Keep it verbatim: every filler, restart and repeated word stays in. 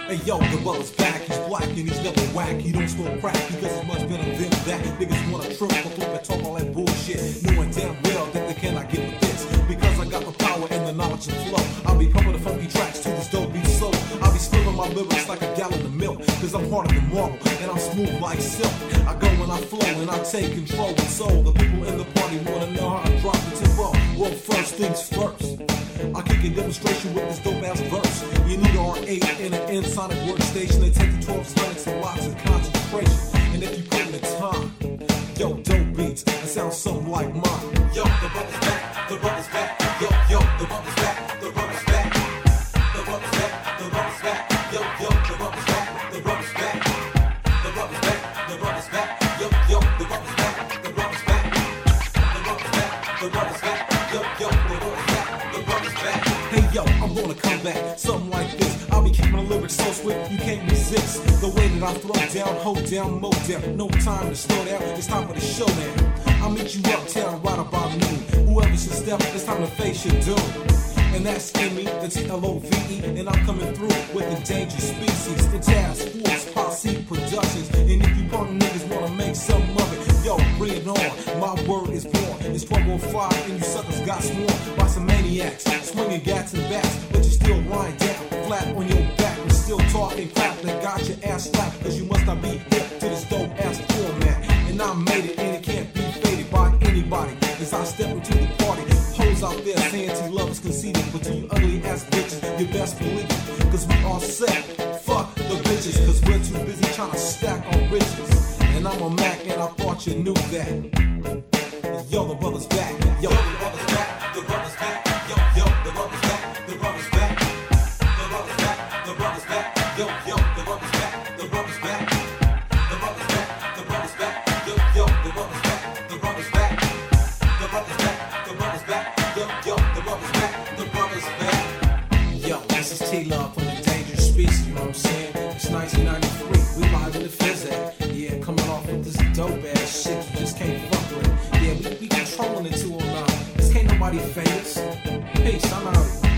Hey yo, the brother's back, he's black and he's never whack. He don't smoke crack because he's much better than that. Niggas wanna trip or flip and talk all that bullshit, knowing damn well that they cannot get with this. Because I got the power and the knowledge to flow, I'll be pumping the funky tracks to this dope beat so I'll be spilling my lyrics like a gallon of milk, cause I'm harder than marble and I'm smooth like silk. I go when I flow and I take control, and so the people in the party wanna know how I drop the tempo. Well, first things first, I kick a demonstration with this dope ass verse. You need an R eight and an N-Sonic workstation to take the twelve sonics and lots of concentration. And if you put in the time, yo, dope beats, that sounds something like mine. Yo, the brother's back, the brother's back. Yo, yo, the brother's back, the brother's back. The brother's back, the brother's back. Yo, yo, the brother's back, the brother's back. The brother's back, the brother's back. Yo, yo, the brother's back, the brother's back. The brother's back, the brother's back. Yo, yo, the brother's back, the brother's back. Hey yo, I'm gonna come back, something like this. I'll be keeping the lyrics so swift you can't resist. The way that I throw down, hold down, mow down. No time to slow down, it's time for the show now. I'll meet you uptown right about noon. Whoever should step, it's time to face your doom. And that's in me, the T L O V E. And I'm coming through with endangered species. The Task Force, Posse Productions. And if you punk niggas wanna make some of it, yo, bring it on. My word is born. It's twelve oh five and you suckers got sworn by some maniacs. Swinging gats and bats, but you still lying down, flat on your back. And still talking crap that got your ass slapped. Cause you must not be hip to this dope ass format. And I made it and it can't be faded by anybody. As I step into the party, hoes out there saying to lovers conceited, but to you ugly ass bitches, you best believe it. Cause we all set, fuck the bitches, cause we're too busy trying to stack our riches. And I'm a Mac and I thought you knew that. Yo, the brother's back. Yo, the brother's back. The brother's back. Yo, yo, the brother's back. The brother's back. The brother's back. The brother's back. Yo, yo, the brother's back. The brother's back. The brother's back. The brother's back. Yo, yo, the brother's back. The brother's back. The brother's back. The brother's back. Yo, yo, the brother's back. The brother's back. Yo, this is T-Love from Endangered Species, you know what I'm saying? It's nineteen ninety-three, we live in the Phys-Ed. Yeah, coming off with this dope ass shit you just can't fuck with. Yeah, we, we controlling it two oh nine. This can't nobody famous. Peace, I'm out.